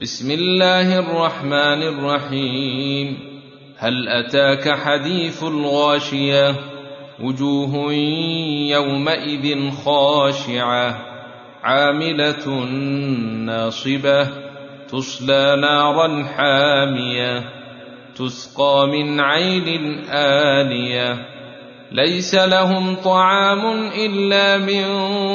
بسم الله الرحمن الرحيم. هل أتاك حديث الغاشية؟ وجوه يومئذ خاشعة عاملة ناصبة تصلى نارا حامية تسقى من عين آنية ليس لهم طعام إلا من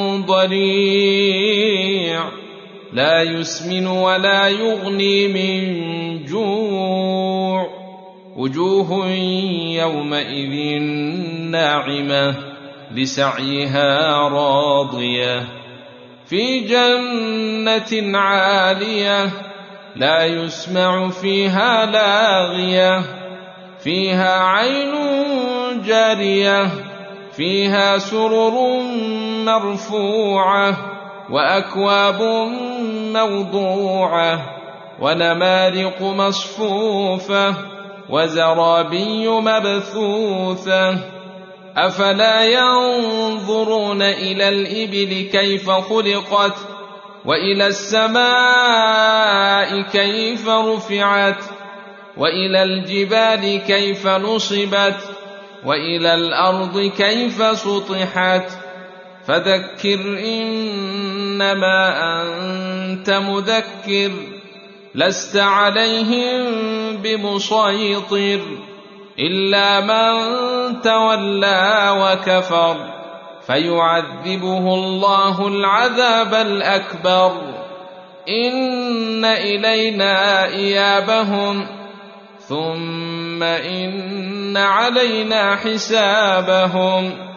ضريع لا يسمن ولا يغني من جوع وجوه يومئذ ناعمة لسعيها راضية في جنة عالية لا يسمع فيها لاغية فيها عين جارية فيها سرر مرفوعة وأكواب موضوعة ونمارق مصفوفة وزرابي مبثوثة أفلا ينظرون إلى الإبل كيف خلقت وإلى السماء كيف رفعت وإلى الجبال كيف نصبت وإلى الأرض كيف سطحت فذكر إنما أنت مذكر لست عليهم بمسيطر إلا من تولى وكفر فيعذبه الله العذاب الأكبر إن إلينا إيابهم ثم إن علينا حسابهم